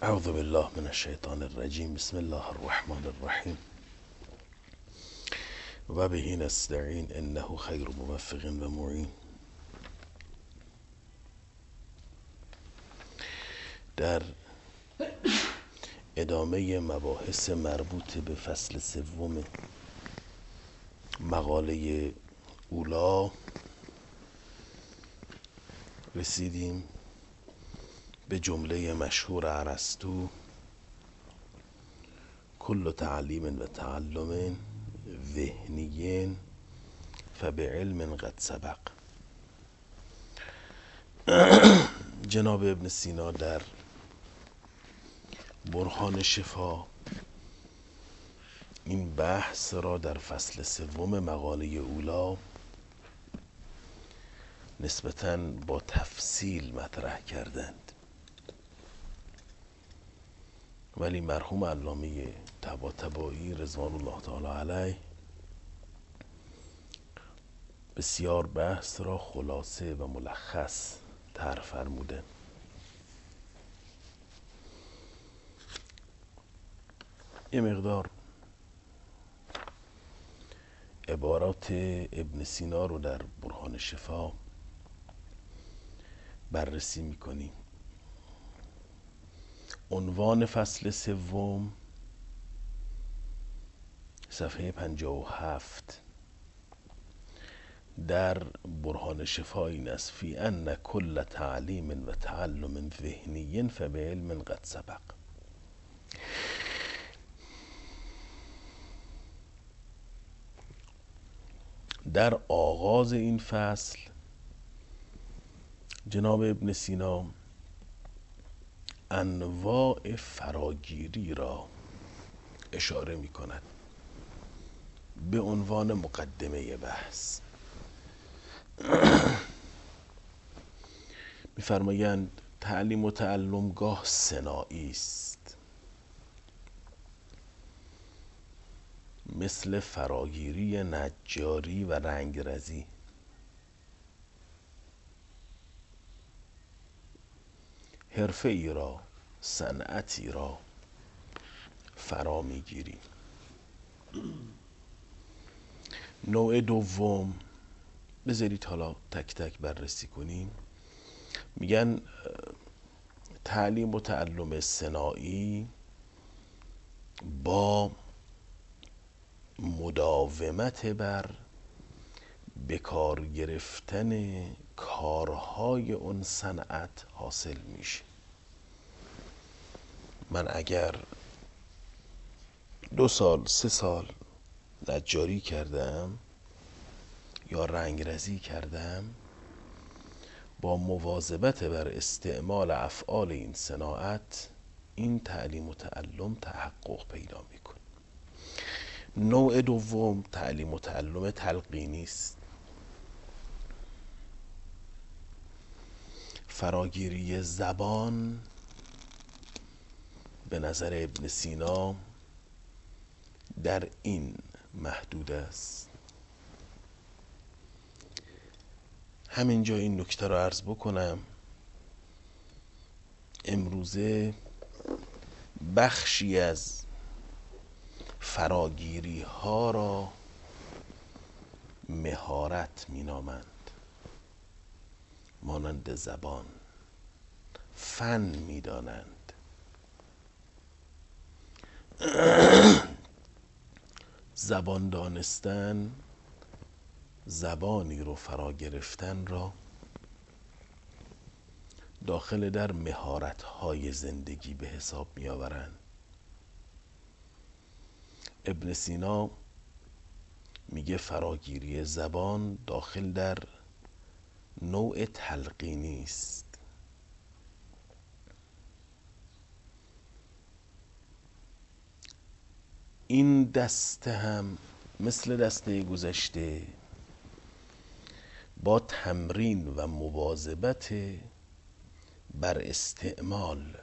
اعوذ بالله من الشیطان الرجیم. بسم الله الرحمن الرحیم و به نستعین انه خیر موفق و معین. در ادامه مباحث مربوط به فصل سوم مقاله اولی رسیدیم به جمله مشهور ارسطو: کل تعلیم و تعلم ذهنی فبعلم قد سبق. جناب ابن سینا در برهان شفا این بحث را در فصل سوم مقاله اولی نسبتاً با تفصیل مطرح کردند، ولی مرحوم علامه طباطبایی رضوان الله تعالی علیه بسیار بحث را خلاصه و ملخص طرح فرمودند. یه مقدار عبارات ابن سینا رو در برهان شفا بررسی میکنیم. عنوان فصل سوم صفحه 57 در برهان شفا این است: فی ان کل تعلیم و تعلم ذهنی فبعلم قد سبق. در آغاز این فصل جناب ابن سینا انواع فراگیری را اشاره می کند به عنوان مقدمه بحث. می‌فرمایند تعلیم و تعلم گاه صناعی است، مثل فراگیری، نجاری و رنگرزی. حرفه ای را، صنعتی را فرا میگیری. نوع دوم، بذارید حالا تک تک بررسی کنیم. میگن تعلیم و تعلم صناعی با مداومت بر بکار گرفتن کارهای اون صنعت حاصل میشه. من اگر 2 سال 3 سال نجاری کردم یا رنگرزی کردم، با مواظبت بر استعمال افعال این صناعت، این تعلیم و تعلم تحقق پیدا میکنه. نوع دوم تعلیم و تعلم تلقینی است. فراگیری زبان به نظر ابن سینا در این محدود است. همینجا این نکته را عرض بکنم: امروزه بخشی از فراگیری ها را مهارت می نامند، مانند زبان، فن می دانند. زبان دانستن، زبانی رو فرا گرفتن را داخل در مهارت های زندگی به حساب می آورند. ابن سینا میگه فراگیری زبان داخل در نوع تلقینی است. این دسته هم مثل دسته گذشته با تمرین و مواظبت بر استعمال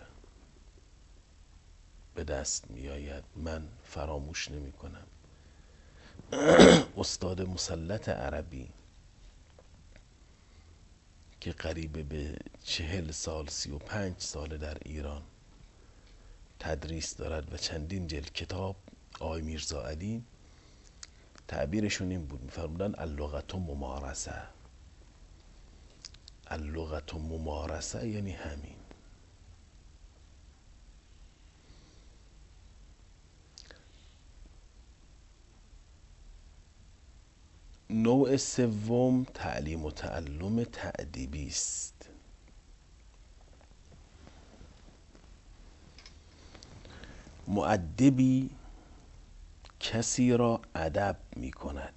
به دست می آید. من فراموش نمی کنم استاد مسلط عربی که قریب به 40 سال 35 سال در ایران تدریس دارد و چندین جلد کتاب، آقای میرزا علی، تعبیرشون این بود، میفرمودن اللغت ممارسه. اللغت ممارسه یعنی همین. نوع سوم تعلیم و تعلم تأدیبی است. مؤدبی کسی را ادب می کند.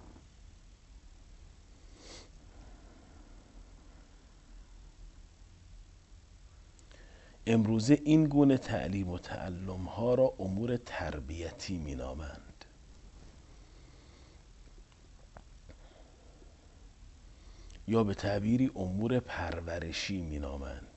امروزه این گونه تعلیم و تعلم ها را امور تربیتی می نامند. یا به تعبیری امور پرورشی می نامند.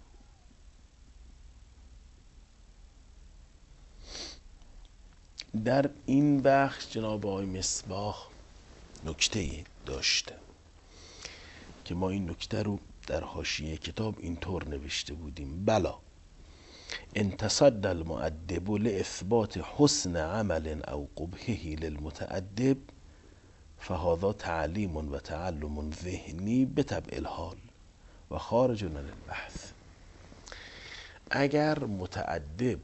در این بخش جناب آقای مصباح نکته داشته که ما این نکته رو در حاشیه کتاب اینطور نوشته بودیم: بلا ان تصدى المؤدب لاثبات حسن عمل او قبحه للمتأدب فهذا تعلیم و تعلم ذهنی بطبع الحال و خارج عن البحث. اگر متأدب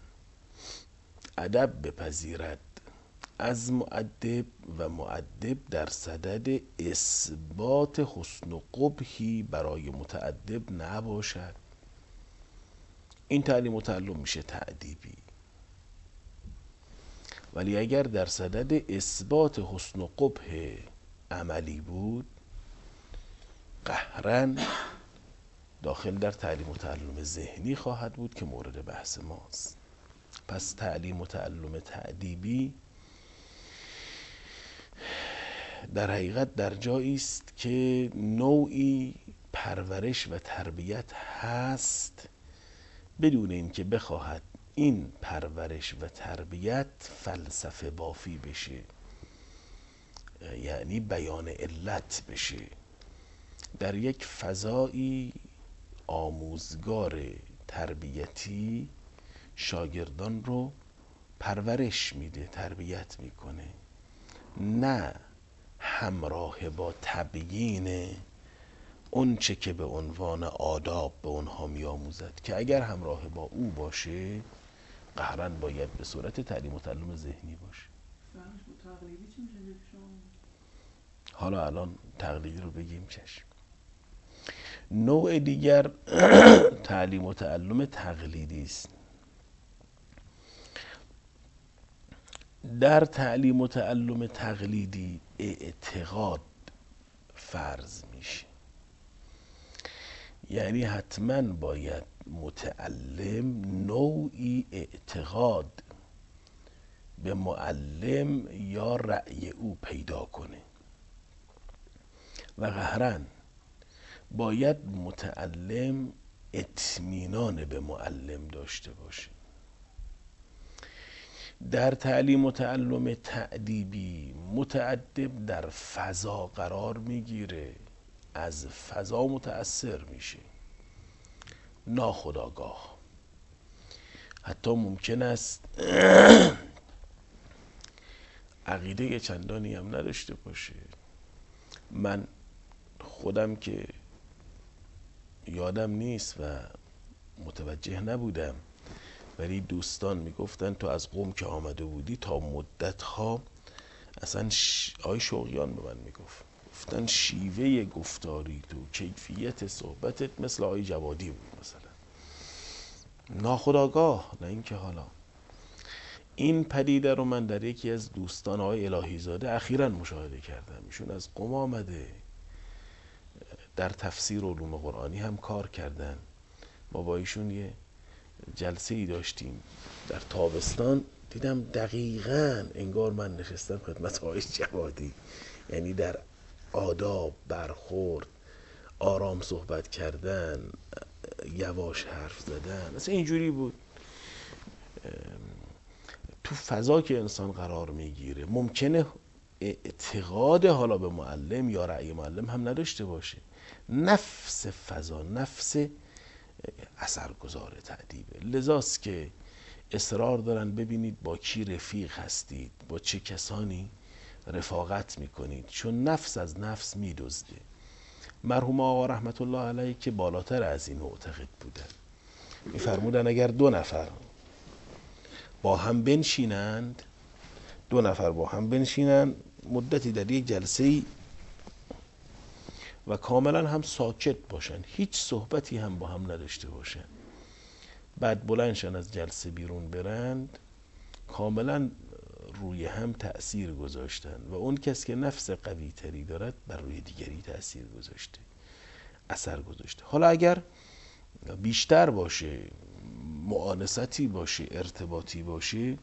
ادب بپذیرد از مؤدب و مؤدب در صدد اثبات حسن و قبحی برای متأدب نباشد، این تعلیم و تعلم میشه تأدیبی. ولی اگر در صدد اثبات حسن و قبح عملی بود، قهرن داخل در تعلیم و تعلم ذهنی خواهد بود که مورد بحث ماست. پس تعلیم و تعلم تأدیبی در حقیقت در جایی است که نوعی پرورش و تربیت هست بدون اینکه بخواهد این پرورش و تربیت فلسفه بافی بشه، یعنی بیان علت بشه. در یک فضایی آموزگار تربیتی شاگردان رو پرورش میده، تربیت میکنه، نه همراه با تبیین اون چه که به عنوان آداب به اونها میآموزد، که اگر همراه با او باشه قهرن باید به صورت تعلیم و تعلم ذهنی باشه. تقلیدی چی میشه شما؟ حالا الان تقلیدی رو بگیم چشم. نوع دیگر تعلیم و تعلم تقلیدی است. در تعلیم و تعلم تقلیدی اعتقاد فرض میشه، یعنی حتما باید متعلم نوعی اعتقاد به معلم یا رأی او پیدا کنه و قهرن باید متعلم اطمینان به معلم داشته باشه. در تعلیم و تعلم تأدیبی متأدب در فضا قرار میگیره، از فضا متأثر میشه ناخودآگاه. حتی ممکن است عقیده چندانی هم نداشته باشه. من خودم که یادم نیست و متوجه نبودم، ولی دوستان میگفتن تو از قم که آمده بودی تا مدتها اصلا آی شوقیان به من گفتن شیوه گفتاری تو، کیفیت صحبتت مثل آی جوادی بود مثلا، ناخودآگاه، نه اینکه حالا. این پدیده رو من در یکی از دوستان آقای الهی زاده اخیراً مشاهده کردم. ایشون از قم آمده، در تفسیر علوم قرآنی هم کار کردن. ما با ایشون یه جلسه ای داشتیم در تابستان، دیدم دقیقاً انگار من نشستم خدمت آقای جوادی، یعنی در آداب، برخورد، آرام صحبت کردن، یواش حرف زدن، مثلا اینجوری بود. تو فضا که انسان قرار میگیره ممکنه اعتقاد حالا به معلم یا رأی معلم هم نداشته باشه، نفس فضا، نفس اثرگذار تأدیبه. لذاست که اصرار دارن ببینید با کی رفیق هستید، با چه کسانی رفاقت میکنید، چون نفس از نفس میدزده. مرحوم آقا رحمت الله علیه که بالاتر از این معتقد بودن، میفرمودن اگر دو نفر با هم بنشینند، مدتی در یک جلسه و کاملا هم ساکت باشن، هیچ صحبتی هم با هم نداشته باشن، بعد بلندشن از جلسه بیرون برند، کاملا روی هم تأثیر گذاشتن و اون کس که نفس قوی تری دارد بر روی دیگری تأثیر گذاشته، اثر گذاشته. حالا اگر بیشتر باشه، معانستی باشه، ارتباطی باشه،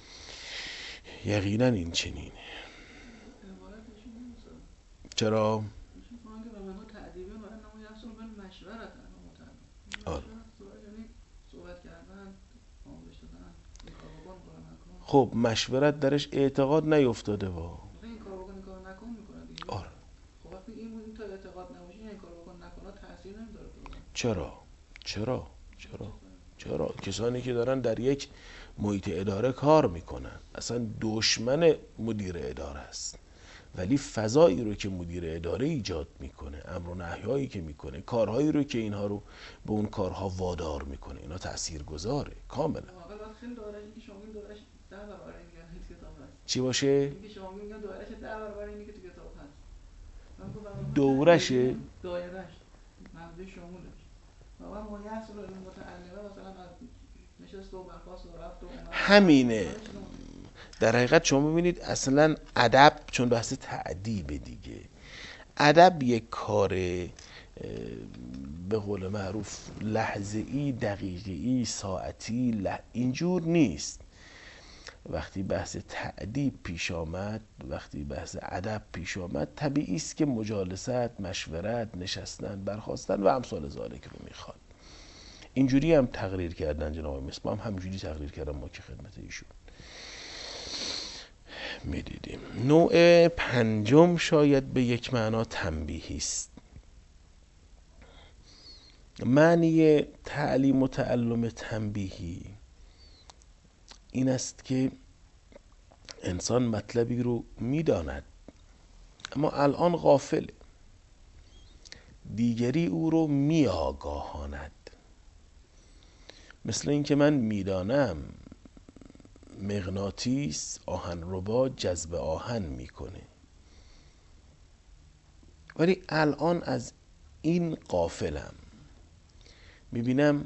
یقینا این چنینه. عبارتشون نمی‌سازه. چرا؟ ایشون فرمان که به منو تعدیبی و انما یحصل بالمشورت انما متعلم. آره. مشورت یعنی صحبت کردن، آموزش دادن، این کار بکن، این کار نکن. خب مشورت درش اعتقاد نیفتاده وا. این کار بکن، این کار نکن میکنه دیگه. آره. خب وقتی این تا اعتقاد نباشه، این کار بکن نکن تاثیر نمیذاره تو. چرا؟ کسانی که دارن در یک محیط اداره کار میکنن، اصلا دشمن مدیر اداره است، ولی فضایی رو که مدیر اداره ایجاد میکنه، امر و نهیایی که میکنه، کارهایی رو که اینها رو به اون کارها وادار میکنه، اینا تاثیرگذاره کاملا. واقعا وقتی داره اینکه شما این دورش 10 برابر این که کتاب هست. چی باشه؟ اینکه شما میگن دورش 10 برابر اینی که تو کتاب هست. دورش دایرهش منظور شمولش. واقعا ما یحصل بالمتعلمه مثلا از نشست و برخاست و رفت و همینه. در حقیقت شما ببینید اصلا ادب، چون بحث تعدیب دیگه، ادب یک کار به قول معروف لحظه‌ای، دقیقه‌ای، ساعتی، اینجور نیست. وقتی بحث تعدیب پیش آمد، وقتی بحث ادب پیش آمد، طبیعی است که مجالست، مشورت، نشستن، برخاستن و امثال ذالک رو میخواد. اینجوری هم تقریر کردن جناب مصباح، هم همینجوری تقریر کردن ما که خدمت ایشون میدیدیم. نوع پنجم شاید به یک معنا تنبیهی است. معنی تعلیم و تعلم تنبیهی این است که انسان مطلبی رو میداند اما الان غافله، دیگری او رو میآگاهاند. مثل این که من میدانم مغناطیس آهنربا جذب آهن میکنه، ولی الان از این غافلم، میبینم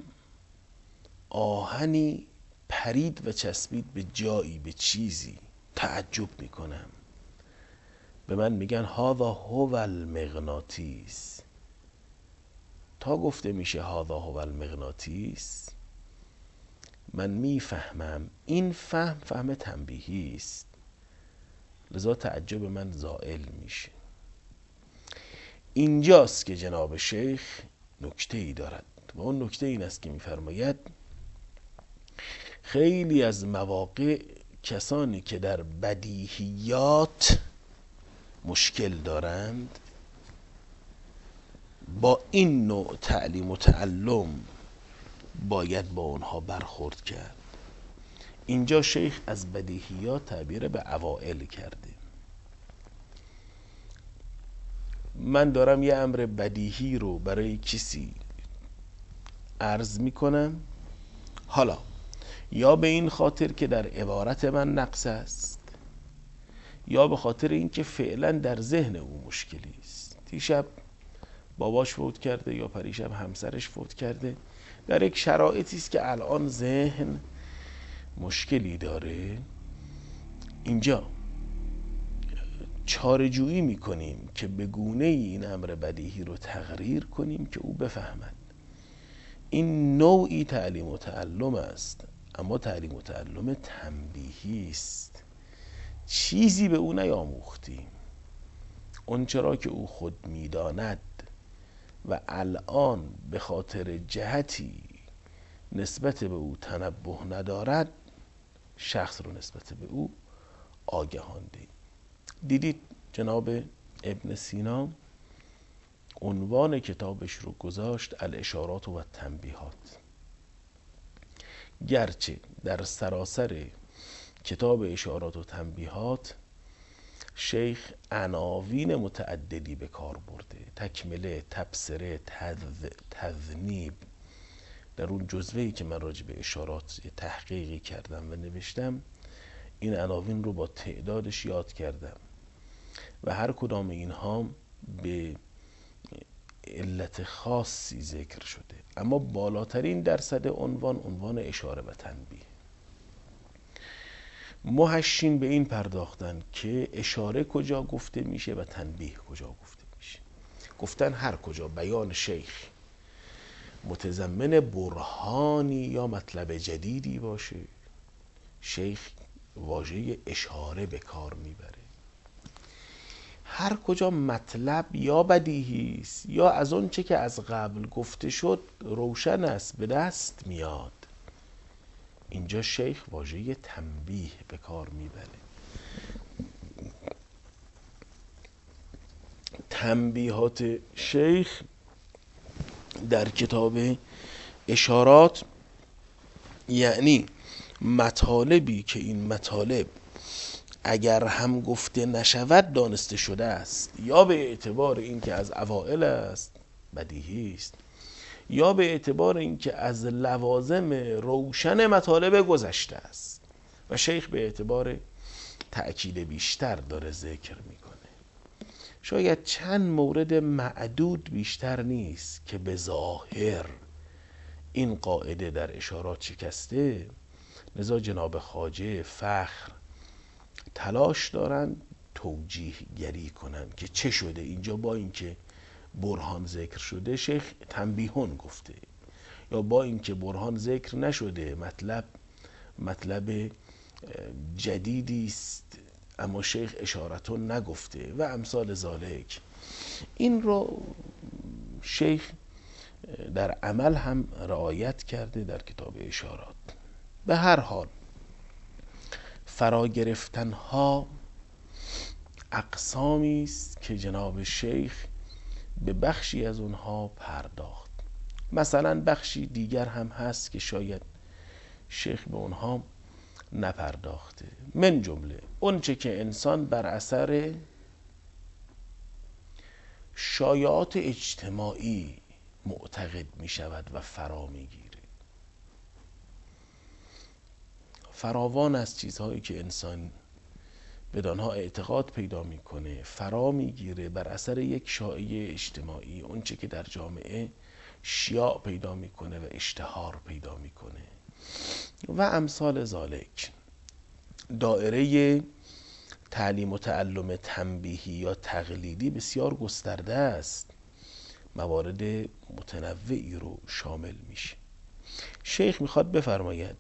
آهنی پرید و چسبید به جایی، به چیزی، تعجب میکنم، به من میگن هذا هو المغناطیس. تا گفته میشه هذا هو المغناطیس، من میفهمم این فهم تنبیهی است، لذا تعجب من زائل میشه. اینجاست که جناب شیخ نکته ای دارد و اون نکته این است که میفرماید خیلی از مواقع کسانی که در بدیهیات مشکل دارند با این نوع تعلیم و تعلم باید با اونها برخورد کرد. اینجا شیخ از بدیهیات تعبیر به اوائل کرده. من دارم یه امر بدیهی رو برای کسی عرض میکنم، حالا یا به این خاطر که در عبارت من نقص است، یا به خاطر اینکه فعلا در ذهن او مشکلی است. دیشب باباش فوت کرده یا پریشب همسرش فوت کرده، در یک شرایطی است که الان ذهن مشکلی داره. اینجا چاره‌جویی میکنیم که به گونه این امر بدیهی رو تقریر کنیم که او بفهمد. این نوعی تعلیم و تعلم است، اما تعلیم و تعلم تنبیهی است. چیزی به او نیاموختیم، اون چرا که او خود میداند و الان به خاطر جهتی نسبت به او تنبه ندارد، شخص رو نسبت به او آگهانده. دیدید جناب ابن سینا عنوان کتابش رو گذاشت الاشارات و تنبیهات. گرچه در سراسر کتاب اشارات و تنبیهات شیخ عناوین متعددی به کار برده، تکمله، تبصره، تذنیب. در اون جزوه‌ای که من راجع به اشارات تحقیقی کردم و نوشتم، این عناوین رو با تعدادش یاد کردم و هر کدام اینها به علت خاصی ذکر شده، اما بالاترین درصد عنوان اشاره و تنبیه. محشین به این پرداختن که اشاره کجا گفته میشه و تنبیه کجا گفته میشه. گفتن هر کجا بیان شیخ متضمن برهانی یا مطلب جدیدی باشه، شیخ واژه اشاره به کار میبره. هر کجا مطلب یا بدیهی است یا از اون چه که از قبل گفته شد روشن است، به دست میاد، اینجا شیخ واژه تنبیه به کار میبره. تنبیهات شیخ در کتاب اشارات یعنی مطالبی که این مطالب اگر هم گفته نشود دانسته شده است، یا به اعتبار اینکه از اوائل است بدیهی است، یا به اعتبار اینکه از لوازم روشن مطالب گذشته است و شیخ به اعتبار تأکید بیشتر داره ذکر میکنه. شاید چند مورد معدود بیشتر نیست که به ظاهر این قاعده در اشارات شکسته، لذا جناب خواجه فخر تلاش دارن توجیه گری کنن که چه شده اینجا با اینکه برهان ذکر شده شیخ تنبیهون گفته، یا با اینکه برهان ذکر نشده مطلب جدیدی است اما شیخ اشارتون نگفته و امثال ذالک. این رو شیخ در عمل هم رعایت کرده در کتاب اشارات. به هر حال فرا گرفتن ها اقسامی است که جناب شیخ به بخشی از اونها پرداخت. مثلا بخشی دیگر هم هست که شاید شیخ به اونها نپرداخته، من جمله اونچه که انسان بر اثر شایعات اجتماعی معتقد می شود و فرا می گیره. فراوان از چیزهایی که انسان بدانها اعتقاد پیدا میکنه فرا میگیره بر اثر یک شایعه اجتماعی، اونچه که در جامعه شیاع پیدا میکنه و اشتهار پیدا میکنه و امثال ذالک. دایره تعلیم و تعلم تنبیهی یا تقلیدی بسیار گسترده است، موارد متنوعی رو شامل میشه. شیخ میخواد بفرماید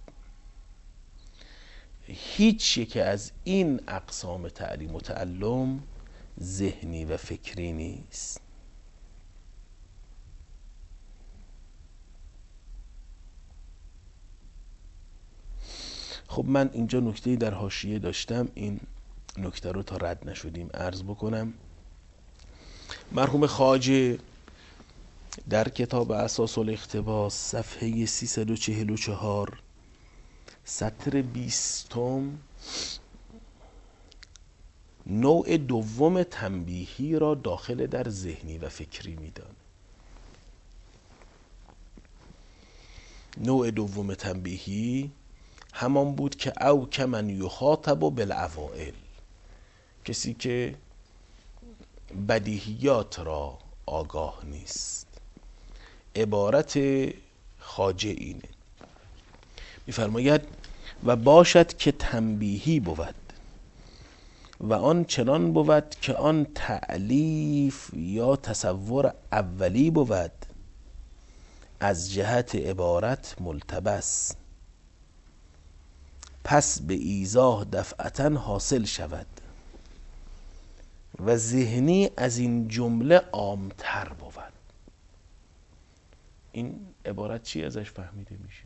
هیچ یک از این اقسام تعلیم و تعلم ذهنی و فکری نیست. خب من اینجا نکته‌ای در حاشیه داشتم، این نکته رو تا رد نشدیم عرض بکنم. مرحوم خواجه در کتاب اساس الاقتباس صفحه 344 سطر 20 نوع دوم تنبیهی را داخل در ذهنی و فکری میدان. نوع دوم تنبیهی همان بود که او کمن یخاطب بالاوائل، کسی که بدیهیات را آگاه نیست. عبارت خواجه اینه، میفرماید و باشد که تنبیهی بود و آن چنان بود که آن تألیف یا تصور اولی بود از جهت عبارت ملتبس، پس به ایضاح دفعتا حاصل شود و ذهنی از این جمله عامتر بود. این عبارت چی ازش فهمیده میشه؟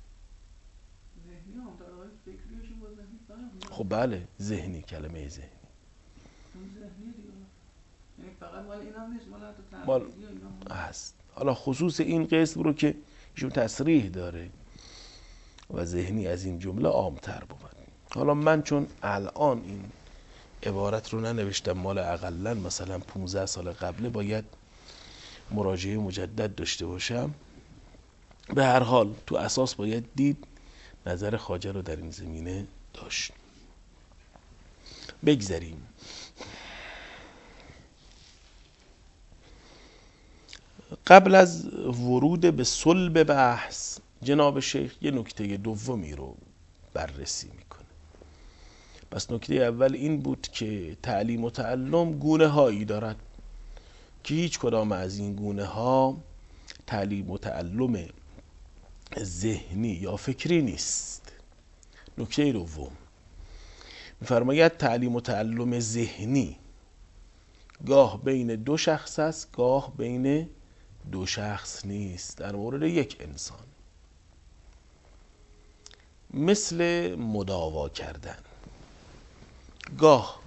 ذهنی عامتر، آقای فکریش با ذهنی فرق. خب بله، ذهنی، کلمه ذهنی اون ذهنی دیگه، یعنی فقط مال این هم نیست، مال حتی مال تنبیهی و اینا هم هست. حالا خصوص این قسم رو که ایشون تصریح داره و ذهنی از این جمله عام‌تر بود. حالا من چون الان این عبارت رو ننوشتم، مال اقلن مثلا 15 سال قبله، باید مراجعه مجدد داشته باشم. به هر حال تو اساس باید دید نظر خواجه رو در این زمینه داشت. بگذریم. قبل از ورود به صلب بحث، جناب شیخ یه نکته دومی رو بررسی میکنه. پس نکته اول این بود که تعلیم و تعلم گونه هایی دارد که هیچ کدام از این گونه ها تعلیم و تعلم ذهنی یا فکری نیست. نکته دوم می‌فرماید تعلیم و تعلم ذهنی گاه بین دو شخص است، گاه بین دو شخص نیست، در مورد یک انسان. مثل مداوا کردن، گاه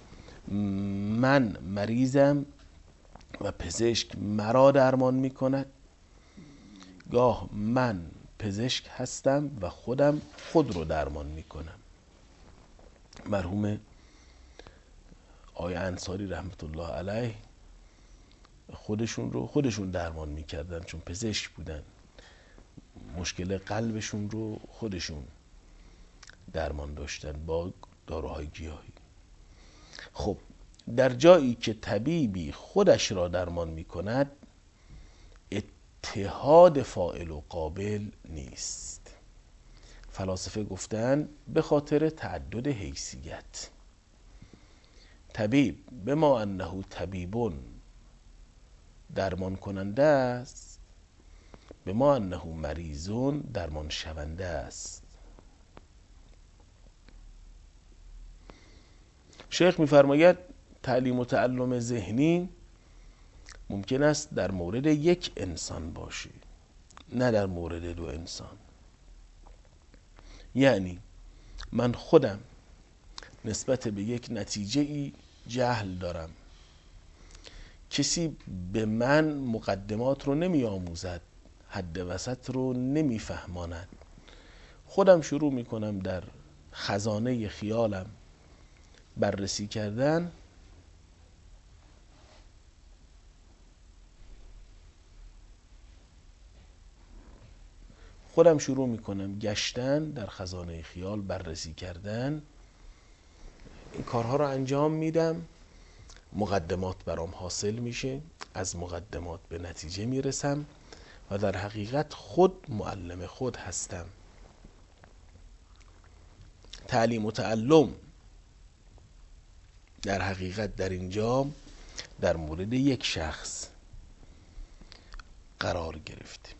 من مریضم و پزشک مرا درمان می کند، گاه من پزشک هستم و خودم خود رو درمان می کنم. مرحوم آقای انصاری رحمت الله علیه خودشون درمان می کردن، چون پزشک بودن، مشکل قلبشون رو خودشون درمان داشتن با داروهای گیاهی. خب در جایی که طبیبی خودش را درمان می کند، اتحاد فاعل و قابل نیست. فلاسفه گفتن به خاطر تعدد حیثیت. طبیب به ما انه طبیبون درمان کننده است، به ما انه مریضون درمان شونده است. شیخ می‌فرماید تعلیم و تعلم ذهنی ممکن است در مورد یک انسان باشه، نه در مورد دو انسان. یعنی من خودم نسبت به یک نتیجه ای جهل دارم، کسی به من مقدمات رو نمی آموزد، حد وسط رو نمی فهماند، خودم شروع می کنم در خزانه خیالم بررسی کردن، خودم شروع میکنم گشتن در خزانه خیال، بررسی کردن. این کارها رو انجام میدم، مقدمات برام حاصل میشه، از مقدمات به نتیجه میرسم و در حقیقت خود معلم خود هستم. تعلیم و تعلم در حقیقت در اینجا در مورد یک شخص قرار گرفته.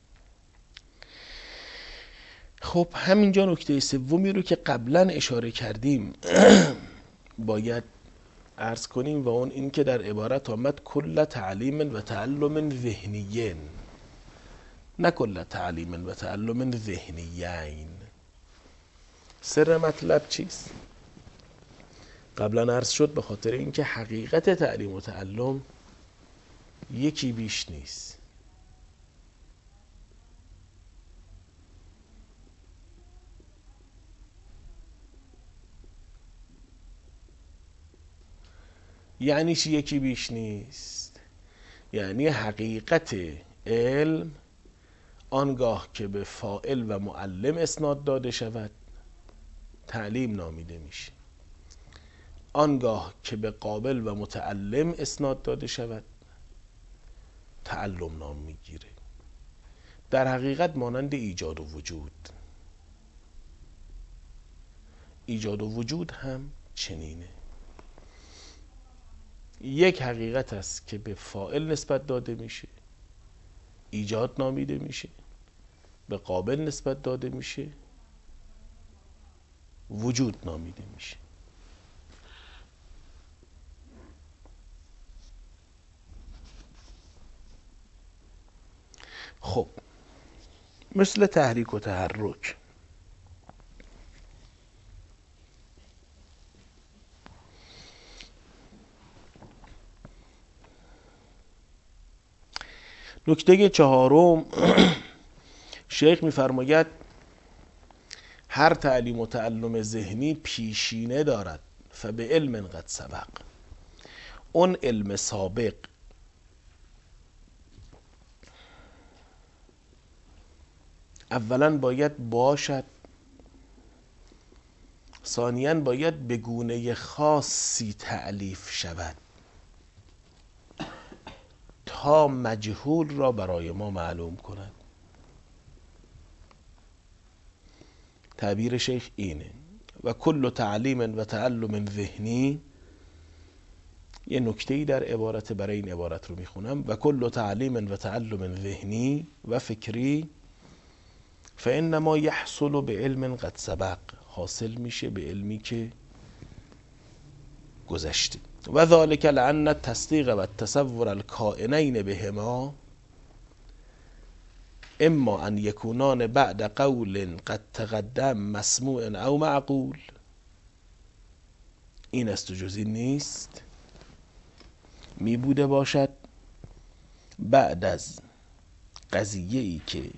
خب همینجا نکته سومی رو که قبلا اشاره کردیم باید عرض کنیم، و اون این که در عبارت آمد کل تعلیم و تعلم ذهنیین، نه کل تعلیم و تعلم ذهنیین. سر مطلب چیست؟ قبلا عرض شد به خاطر اینکه حقیقت تعلیم و تعلم یکی بیش نیست. یعنی چی یکی بیش نیست؟ یعنی حقیقت علم آنگاه که به فاعل و معلم اسناد داده شود تعلیم نامیده میشه، آنگاه که به قابل و متعلم اسناد داده شود تعلم نام میگیره. در حقیقت مانند ایجاد و وجود. ایجاد و وجود هم چنینه. یک حقیقت است که به فاعل نسبت داده میشه، ایجاد نامیده میشه، به قابل نسبت داده میشه، وجود نامیده میشه. خب مثل تحریک و تحرک، نکته چهارم شیخ میفرماید هر تعلیم و تعلم ذهنی پیشینه دارد، فبعلم قد سبق. اون علم سابق اولا باید باشد، ثانیاً باید به گونه خاصی تألیف شود تا مجهول را برای ما معلوم کند. تعبیر شیخ اینه: و کل تعلیم و تعلم ذهنی. یه نکته‌ای در عبارت، برای این عبارت رو میخونم: و کل تعلیم و تعلم ذهنی و فکری فانما یحصل به علم قد سبق. حاصل میشه به علمی که گذشته. و ذلك لأن التصدیق و التصور الکائنین بهما اما ان یکونان بعد قول قد تقدم مسموع او معقول. این است و جز این نیست. می بوده باشد بعد از قضیه‌ای که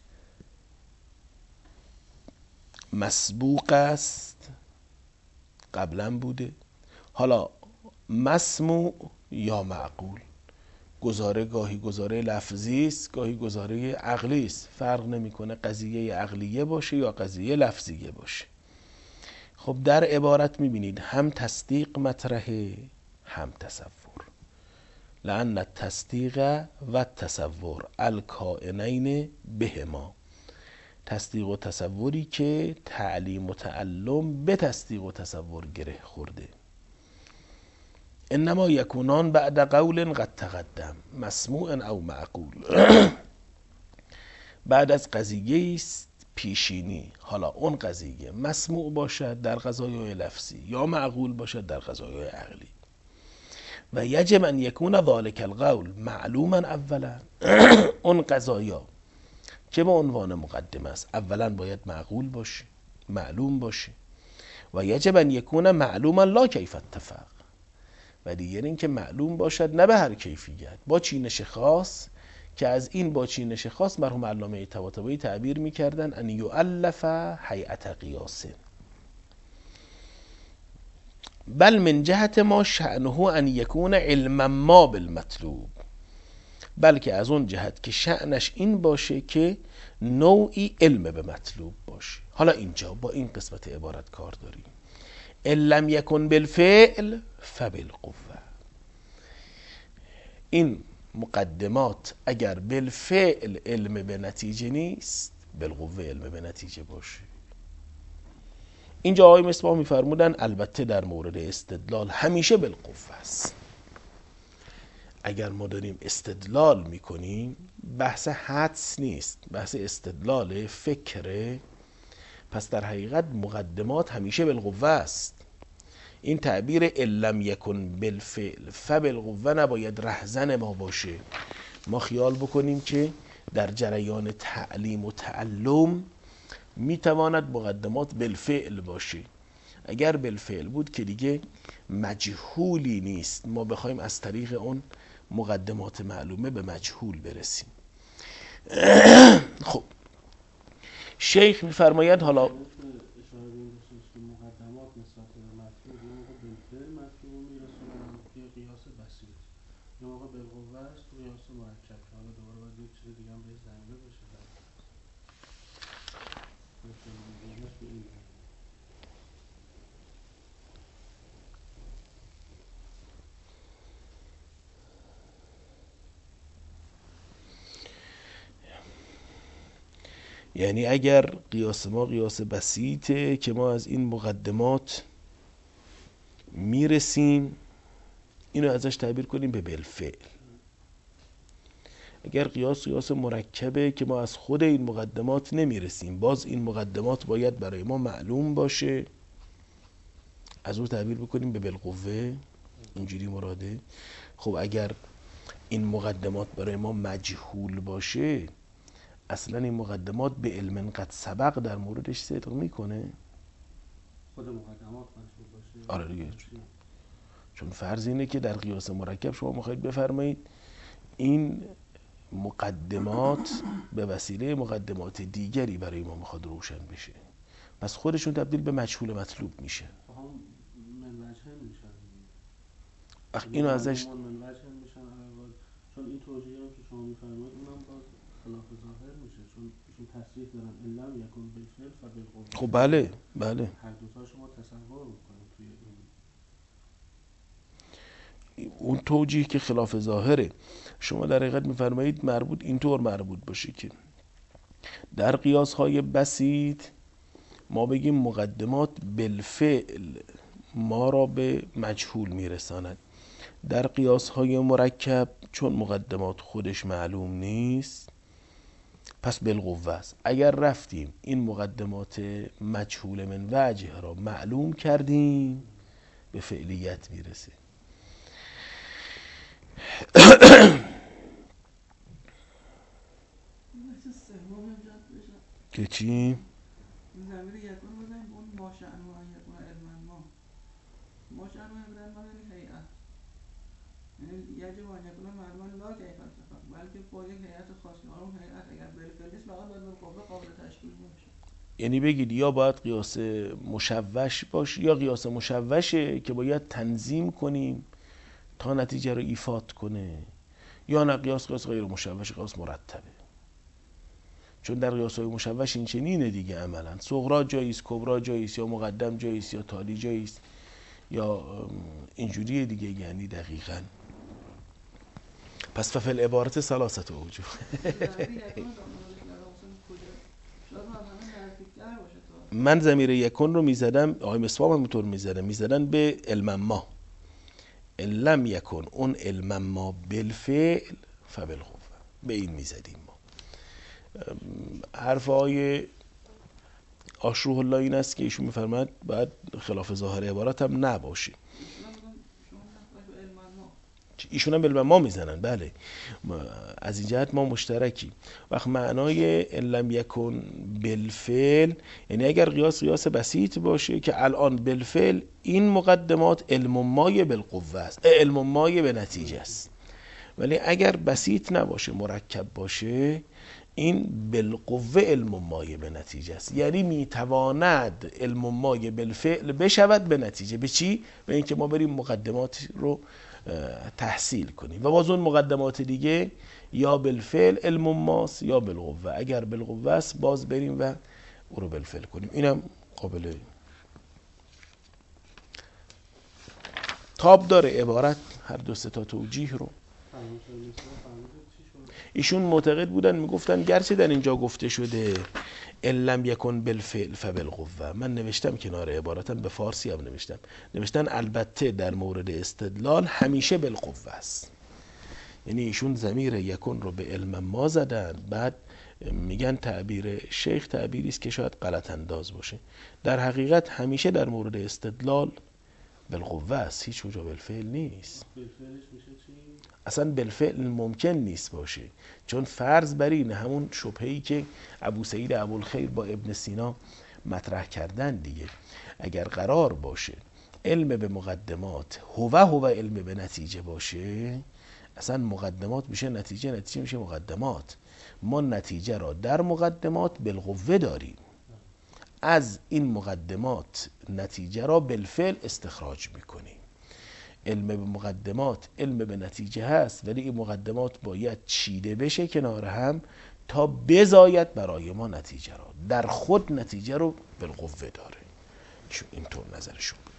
مسبوق است، قبلا بوده، حالا مسموع یا معقول. گزاره گاهی گزاره لفظی است، گاهی گزاره عقلی است، فرق نمیکنه قضیه عقلیه باشه یا قضیه لفظیه باشه. خب در عبارت میبینید هم تصدیق مطرحه هم تصور. لأن التصدیق و التصور الکائنین بهما. تصدیق و تصوری که تعلیم و تعلم به تصدیق و تصور گره خورده. انما یکونان بعد قول قد تقدم مسموع او معقول. بعد از قضیه است پیشینی، حالا اون قضیه مسموع باشد در قضایای لفظی یا معقول باشد در قضایای عقلی. و یجب ان یکون ذلک القول معلوما اولا. اون قضایا که به عنوان مقدمه است اولا باید معقول باشه، معلوم باشه. و یجب ان یکون معلوما لا کیف اتفق. و دیگر این که معلوم باشد نه به هر کیفیت، با چینش خاص، که از این با چینش خاص مرحوم علامه طباطبایی تعبیر میکردن ان یؤلف هیئت قیاس. بل من جهت ما شأنه ان یکون علما ما بالمطلوب. بلکه از اون جهت که شأنش این باشه که نوعی علم به مطلوب باشه. حالا اینجا با این قسمت عبارت کار داریم: ان لم یکن بالفعل فبالقوه. این مقدمات اگر بالفعل علم به نتیجه نیست، بالقوه علم به نتیجه باشه. اینجا آقای مصباح میفرمودن البته در مورد استدلال همیشه بالقوه است. اگر ما داریم استدلال میکنیم بحث حدس نیست، بحث استدلال فکره، پس در حقیقت مقدمات همیشه بالقوه است. این تعبیر ان لم یکن بالفعل فبالقوه نباید رهزن ما باشه. ما خیال بکنیم که در جریان تعلیم و تعلم میتواند مقدمات بالفعل باشه. اگر بالفعل بود که دیگه مجهولی نیست، ما بخوایم از طریق اون مقدمات معلومه به مجهول برسیم. خب شیخ میفرماید حالا یعنی اگر قیاس ما قیاس بسیطه که ما از این مقدمات میرسیم، اینو ازش تعبیر کنیم به بالفعل. اگر قیاس مرکبه که ما از خود این مقدمات نمیرسیم، باز این مقدمات باید برای ما معلوم باشه، از اون تعبیر بکنیم به بالقوه. اینجوری مراده. خب اگر این مقدمات برای ما مجهول باشه، اصلا این مقدمات به علم قد سبق در موردش صدق میکنه؟ خود مقدمات مجهول باشه؟ آره دیگه. چون فرض اینه که در قیاس مرکب شما میخواید بفرمایید این مقدمات به وسیله مقدمات دیگری برای ما میخواد روشن بشه. پس خودشون تبدیل به مجهول مطلوب میشه. هم منوجه میشن اینو ازش منوجه میشن اول، چون این توجیهی هم که شما میفرمایید اونم باز خلاف ظاهر میشه، چون ایشون تصریح دارن ان لم یکن بالفعل فبالقوه. خب بله بله، هر دوتا شما تصور میکنید توی این اون توجیه که خلاف ظاهره شما در حقیقت میفرمایید مربوط اینطور مربوط باشه که در قیاس های بسیط ما بگیم مقدمات بالفعل ما را به مجهول میرساند. در قیاس های مرکب چون مقدمات خودش معلوم نیست پس بالقوه است. اگر رفتیم این مقدمات مجهول من وجه را معلوم کردیم به فعلیت میرسه. که چی؟ این ضمیر یکون رو بزنیم اون ما شأنه ان یکون علما ما شأنه علما یعنی هیئت، یعنی یجب ان یکون معلوما لا کیف التفاق، بلکه با یک هیئت خاصی. اون هیئت اگر بالفعل نیست فقط باید بالقوه قابل تشکیل باشه. یعنی بگید یا باید قیاس مشوش باشه یا قیاس مشوشه که باید تنظیم کنیم تا نتیجه رو ایفاد کنه، یا نه قیاس غیر مشوش، قیاس مرتبه. چون در قیاس های مشوش این چنینه دیگه، عملا صغرا جاییست، کبرا جاییست، یا مقدم جاییست یا تالی جاییست یا اینجوریه دیگه. یعنی دقیقاً پس ففل عبارت ثلاثه وجوه. من ضمیر یکون رو میزدم، آقای مصباح هم اینطور میزدن به علم ما، ان لم یکن اون علم ما بالفعل فبالقوه، به این میزدیم ما. حرف های آشروح الله این است که ایشون میفرماد باید خلاف ظاهر عبارت هم نباشه. ایشون هم علم ما میزنن، بله، از این جهت ما مشترکی. وقت معنای ان لم یکن بالفعل یعنی اگر قیاس بسیط باشه که الان بالفعل این مقدمات علم مای بالقوه است، علم مای به نتیجه است، ولی اگر بسیط نباشه مرکب باشه این بالقوه علم مای به نتیجه است. یعنی میتواند علم مای بالفعل بشود به نتیجه. به چی؟ به اینکه ما بریم مقدمات رو تحصیل کنیم و باز اون مقدمات دیگه یا بالفعل علم ماست یا بالقوه. اگر بالقوه است باز بریم و او رو بالفعل کنیم. اینم قابل تاب داره عبارت هر دو سه تا توجیه رو. ایشون معتقد بودن، میگفتن گرچه در اینجا گفته شده ان لم یکن بالفعل فبالقوه، من نوشتم کنار عبارتم به فارسی هم نوشتن البته در مورد استدلال همیشه بالقوه است. یعنی ایشون ضمیر یکن رو به علم ما زدن، بعد میگن تعبیر شیخ تعبیری است که شاید غلط انداز باشه، در حقیقت همیشه در مورد استدلال بالقوه است، هیچ کجا بالفعل نیست. اصلا بالفعل ممکن نیست باشه، چون فرض بر اینه همون شبهه‌ای که ابو سعید ابوالخیر با ابن سینا مطرح کردن دیگه. اگر قرار باشه علم به مقدمات هو علم به نتیجه باشه، اصلا مقدمات میشه نتیجه میشه مقدمات. ما نتیجه را در مقدمات بالقوه داریم، از این مقدمات نتیجه را بالفعل استخراج میکنیم. علم به مقدمات علم به نتیجه هست، ولی این مقدمات باید چیده بشه کنار هم تا بزاید برای ما نتیجه را. در خود نتیجه رو بالقوه داره. اینطور نظرشون بود.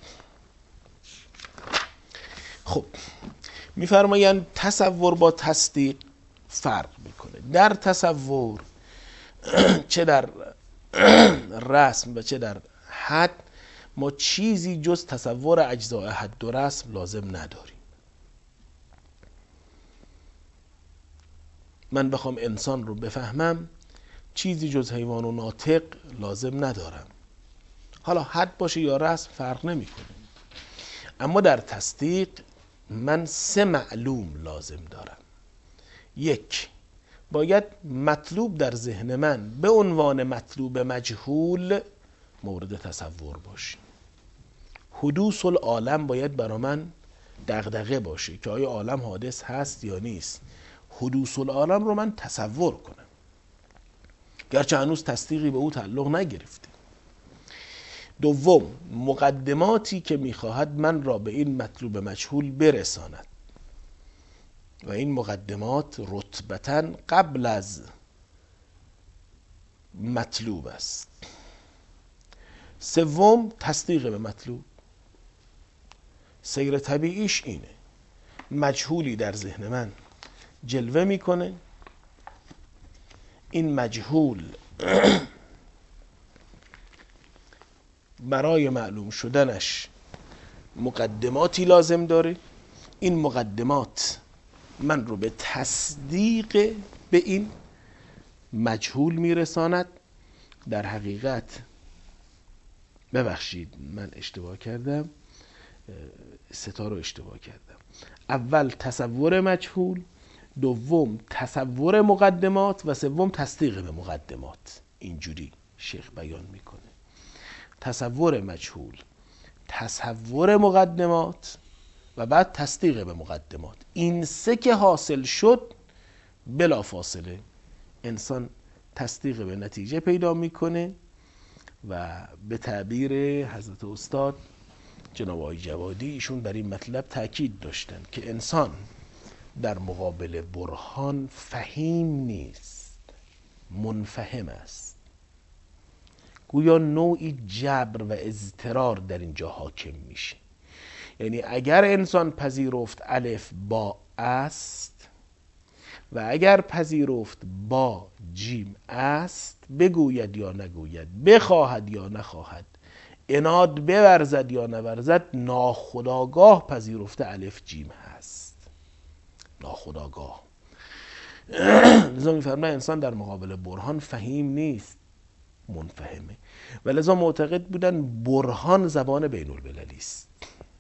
خب میفرمایند تصور با تصدیق فرق میکنه. در تصور چه در رسم و چه در حد ما چیزی جز تصور اجزاء حد و رسم لازم نداریم. من بخوام انسان رو بفهمم چیزی جز حیوان و ناطق لازم ندارم، حالا حد باشه یا رسم فرق نمیکنه. اما در تصدیق من 3 معلوم لازم دارم. 1 باید مطلوب در ذهن من به عنوان مطلوب مجهول مورد تصور باشه. حدوث العالم باید برای من دغدغه باشه که آیا عالم حادث هست یا نیست. حدوث العالم رو من تصور کنم، گرچه هنوز تصدیقی به او تعلق نگرفته. دوم، مقدماتی که میخواهد من را به این مطلوب مجهول برساند و این مقدمات رتبتاً قبل از مطلوب است. سوم، تصدیق به مطلوب. سیر طبیعیش اینه، مجهولی در ذهن من جلوه میکنه، این مجهول برای معلوم شدنش مقدماتی لازم داره، این مقدمات من رو به تصدیق به این مجهول میرساند. در حقیقت ببخشید من اشتباه کردم، ستا رو اشتباه کردم. اول تصور مجهول، دوم تصور مقدمات و سوم تصدیق به مقدمات. اینجوری شیخ بیان میکنه: تصور مجهول، تصور مقدمات و بعد تصدیق به مقدمات. این سه که حاصل شد، بلا فاصله انسان تصدیق به نتیجه پیدا میکنه و به تعبیر حضرت استاد جناب آقای جوادی، ایشون بر این مطلب تاکید داشتن که انسان در مقابل برهان فهیم نیست، منفهم است. گویا نوعی جبر و اضطرار در اینجا حاکم میشه. یعنی اگر انسان پذیرفت الف با است و اگر پذیرفت با جیم است، بگوید یا نگوید، بخواهد یا نخواهد، عناد بورزد یا نورزد، ناخودآگاه پذیرفته الف جیم هست، ناخودآگاه. لذا میفرماید انسان در مقابل برهان فهیم نیست، منفهمه. و لذا معتقد بودن برهان زبان بین المللی است.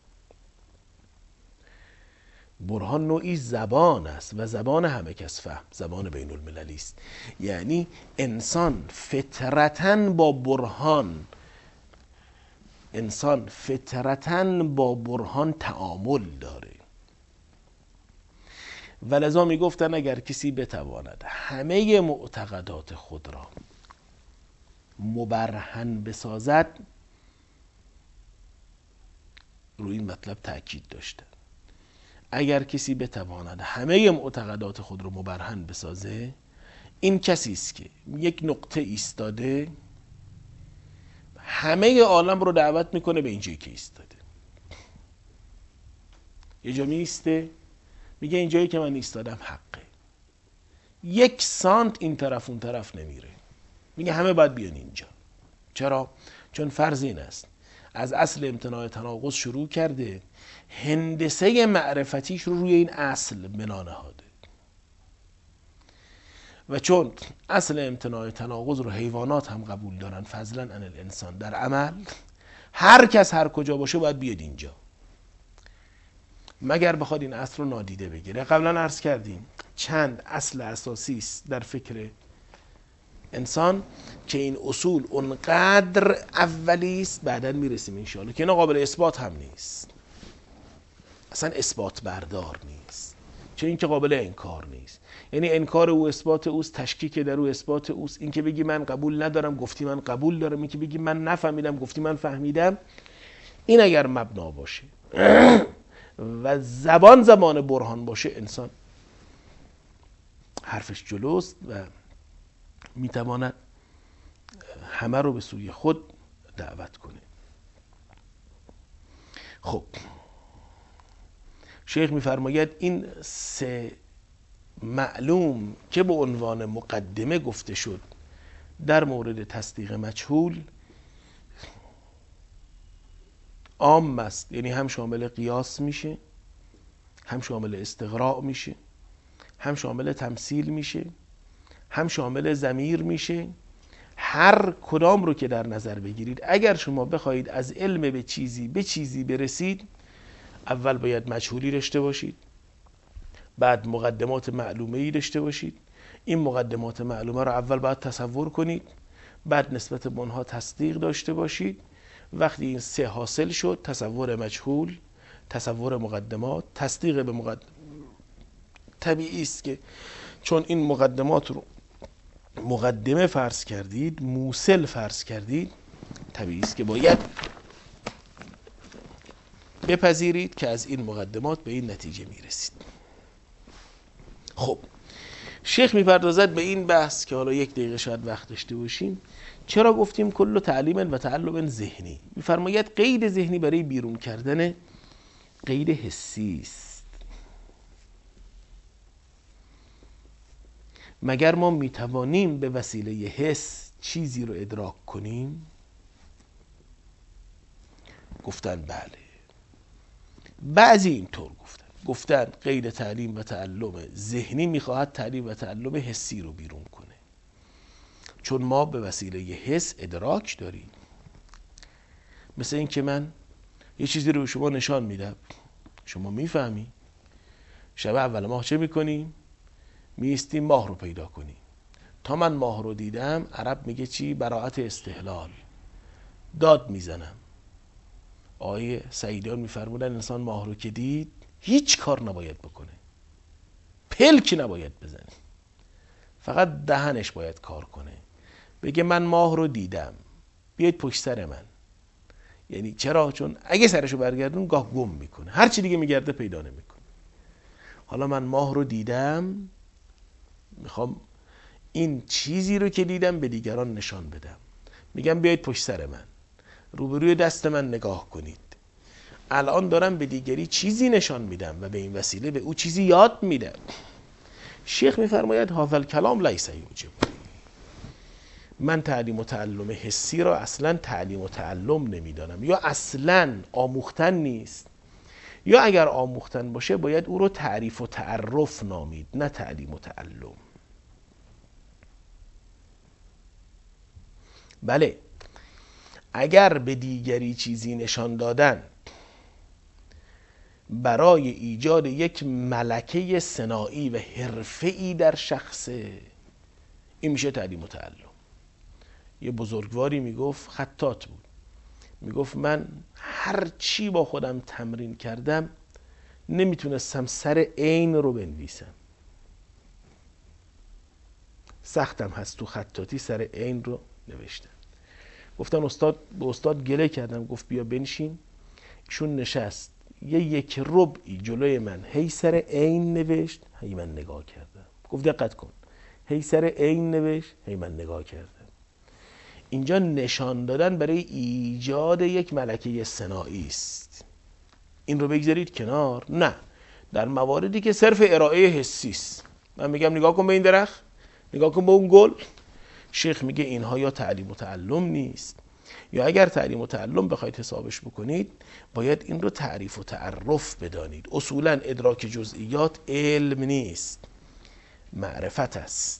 برهان نوعی زبان است و زبان همه کس فهم، زبان بین المللی است. یعنی انسان فطرتاً با برهان تعامل داره. و لذا میگفتن اگر کسی بتواند همه معتقدات خود را مبرهن بسازد، روی این مطلب تأکید داشتن، اگر کسی بتواند همه معتقدات خود را مبرهن بسازه، این کسی است که یک نقطه ایستاده، همه عالم رو دعوت میکنه به اینجایی که ایستاده. یه جا میسته میگه اینجایی که من ایستادم حقه، 1 سانت این طرف اون طرف نمیره، میگه همه باید بیان اینجا. چرا؟ چون فرض این است از اصل امتناع تناقض شروع کرده، هندسه معرفتیش رو روی این اصل بنا نهاده. و چون اصل امتناع تناقض رو حیوانات هم قبول دارن، فضلا عن الانسان، در عمل هر کس هر کجا باشه باید بیاد اینجا، مگر بخواد این اصل رو نادیده بگیره. قبلا عرض کردیم چند اصل اساسی است در فکر انسان که این اصول اونقدر اولی است، بعداً میرسیم انشاءالله، که اینا قابل اثبات هم نیست، اصلا اثبات بردار نیست، چه این که قابل انکار نیست. یعنی انکار او اثبات اوست، تشکیک در او اثبات اوست. این که بگی من قبول ندارم گفتی من قبول دارم، این که بگی من نفهمیدم گفتی من فهمیدم، این اگر مبنا باشه و زبان برهان باشه، انسان حرفش جلوست و میتواند همه رو به سوی خود دعوت کنه. خب شیخ میفرماید این 3 معلوم که به عنوان مقدمه گفته شد در مورد تصدیق مجهول عام است، یعنی هم شامل قیاس میشه، هم شامل استقراء میشه، هم شامل تمثیل میشه، هم شامل ضمیر میشه. هر کدام رو که در نظر بگیرید، اگر شما بخواهید از علم به چیزی برسید، اول باید مجهولی داشته باشید، بعد مقدمات معلومه ای داشته باشید. این مقدمات معلومه رو اول باید تصور کنید، بعد نسبت به اونها تصدیق داشته باشید. وقتی این 3 حاصل شد، تصور مجهول، تصور مقدمات، تصدیق به طبیعی است که چون این مقدمات رو مقدمه فرض کردید، موصل فرض کردید، طبیعی است که باید بپذیرید که از این مقدمات به این نتیجه میرسید. خب شیخ میپردازد به این بحث که حالا 1 دقیقه شاید وقت داشته باشیم. چرا گفتیم کل تعلیم و تعلم ذهنی؟ میفرماید قید ذهنی برای بیرون کردن قید حسی است. مگر ما میتوانیم به وسیله حس چیزی رو ادراک کنیم؟ گفتن بله. بعضی اینطور گفتن قید تعلیم و تعلم ذهنی میخواهد تعلیم و تعلم حسی رو بیرون کنه، چون ما به وسیله حس ادراک داریم. مثل این که من یه چیزی رو به شما نشان میدم، شما میفهمی. شب اول ماه چه میکنیم؟ میستیم ماه رو پیدا کنیم. تا من ماه رو دیدم، عرب میگه چی؟ براعت استحلال. داد میزنم. آقای سعیدیان میفرمودن انسان ماه رو که دید هیچ کار نباید بکنه، پلکی نباید بزنه، فقط دهنش باید کار کنه، بگه من ماه رو دیدم، بیاید پشت سر من. یعنی چرا؟ چون اگه سرشو برگردون گاه گم میکنه، هر چی دیگه میگرده پیدا نمیکنه. حالا من ماه رو دیدم، میخوام این چیزی رو که دیدم به دیگران نشان بدم. میگم بیاید پشت سر من، روبروی دست من نگاه کنید. الان دارم به دیگری چیزی نشان میدم و به این وسیله به او چیزی یاد میدم. شیخ میفرماید هذا الکلام لیس یوجب. من تعلیم و تعلم حسی را اصلا تعلیم و تعلم نمیدانم، یا اصلا آموختن نیست، یا اگر آموختن باشه باید او رو تعریف و تعرف نامید، نه تعلیم و تعلم. بله، اگر به دیگری چیزی نشان دادن برای ایجاد یک ملکه صناعی و حرفه‌ای در شخصه، این میشه تعلیم و تعلم. یه بزرگواری میگفت، خطاط بود، میگفت من هر چی با خودم تمرین کردم نمیتونستم سر عین رو بنویسم. سختم هست تو خطاطی سر عین رو نوشتم. گفتن به استاد گله کردم، گفت بیا بنشین. ایشون نشست، یک ربعی جلوی من هی سر عین نوشت، هی من نگاه کردم. گفت دقت کن، هی سر عین نوشت، هی من نگاه کردم. اینجا نشان دادن برای ایجاد یک ملکه صناعی است. این رو بگذارید کنار. نه، در مواردی که صرف ارائه حسی است، من میگم نگاه کن به این درخت، نگاه کن به اون گل، شیخ میگه اینها یا تعلیم و تعلم نیست، یا اگر تعلیم و تعلم بخواید حسابش بکنید باید این رو تعریف و تعرف بدانید. اصولا ادراک جزئیات علم نیست، معرفت است.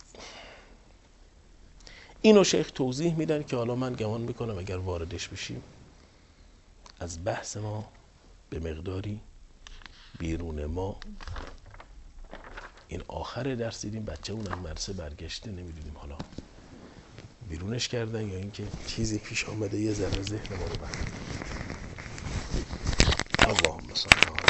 اینو شیخ توضیح میدن که حالا من گمان میکنم اگر واردش بشیم از بحث ما به مقداری بیرون ما. این آخر درس دیدیم بچه اونم مرسه برگشته، نمیدونیم حالا بیرونش کردن یا اینکه چیزی پیش آمده یه ذره ذهن ما رو برد. اللهم صل علی